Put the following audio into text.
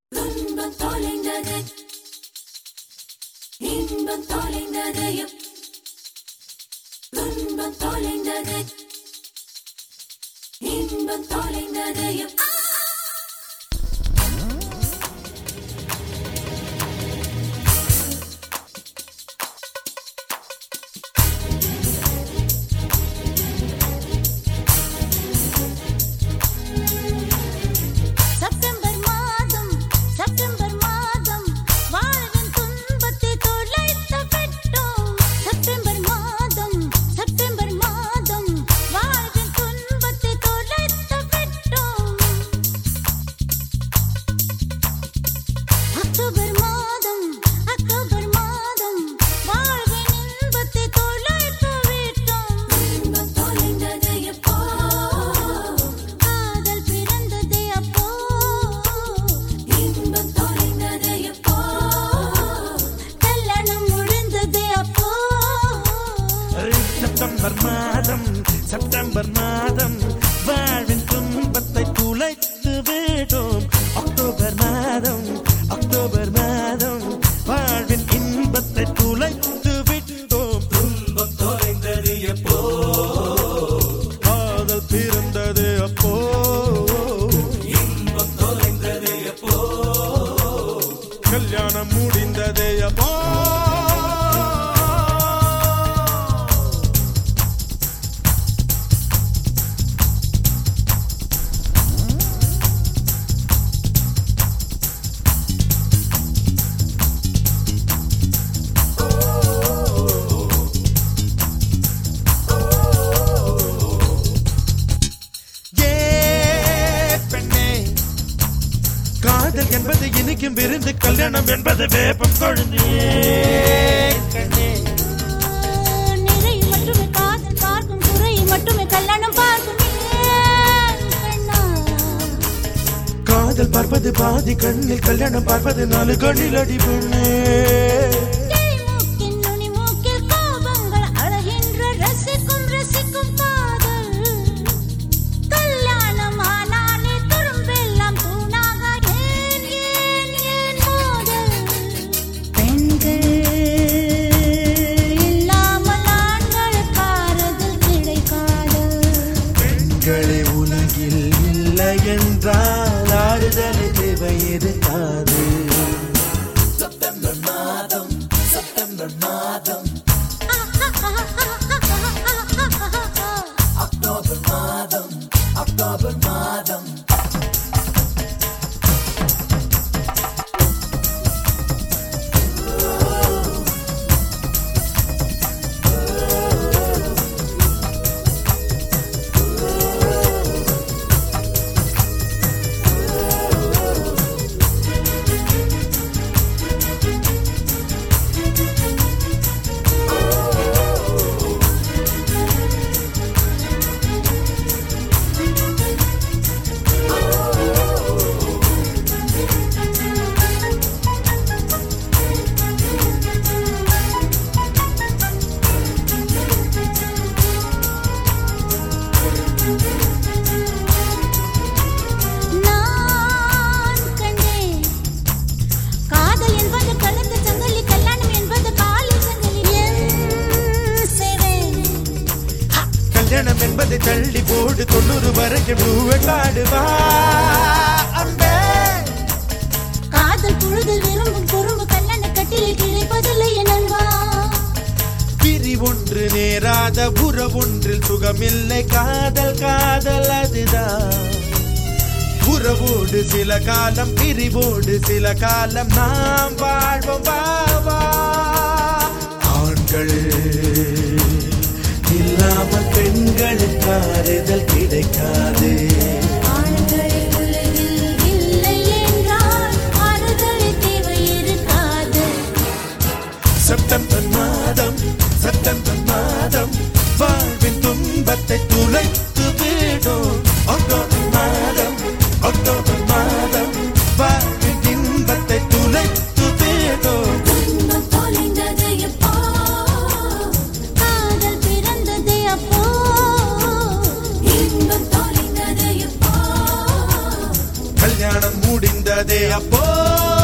துன்பம் தொலைந்தது, இன்பம் தொலைந்தது, துன்பம் தொலைந்தது, இன்பம் தொலைந்தது. செப்டம்பர் மாதம் வாழ்வின் துன்பத்தை துளைத்து விட்டோம். அக்டோபர் மாதம் வாழ்வின் இன்பத்தை துளைத்து விட்டோம். துன்பம் தொலைந்தது எப்போ, காதல் பிறந்தது அப்போ, இன்பம் தொலைந்தது எப்போ, கல்யாணம் முடிந்தது அப்போ. காதல் என்பது இனிக்கும் விருந்து, கல்யாணம் என்பது வேப்பம் கொழுந்து. நிறை மட்டுமே காதல் பார்க்கும், குறை மட்டுமே கல்யாணம் பார்க்கும். காதல் பார்ப்பது பாதி கண்ணில், கல்யாணம் பார்ப்பது 4 கண்ணில் அடி பெண்ணே. உலகில் இல்லை என்றால் ஆறுதல் தேவை இருக்காது. செப்டம்பர் மாதம் அக்டோபர் மாதம் கல்யாணம் என்பதை தள்ளி போடு, 90 வரைக்கும் பூவெட்டாடுவா அம்பே. காதல் பொழுதில் விரும்பும் குறும்பு கல்யாண கட்டிலில் கிடைப்பதில்லை என்பா. பிரி ஒன்று நேராத உறவொன்றில் சுகமில்லை. காதல் அதுதான். உறவோடு சில காலம், பிரிவோடு சில காலம் நாம் வாழ்வோம். பாவா ஆண்கள் இல்லாமல் பெண்களுக்கு ஆறுதல் கிடைக்காது. ஆண்கள் உலகில் இல்லை என்றால் ஆறுதல் தேவை இருக்காது. செப்டம்பர் மாதம் வாழ்வின் துன்பத்தை துளைத்து விடும். அக்டோபர் மாதம் வாழ்வின் இன்பத்தை துளைத்து விடும். துன்பம் தொலைந்தது எப்போ, காதல் பிறந்தது அப்போ, இன்பம் தொலைந்தது எப்போ. முடிந்ததே அப்போ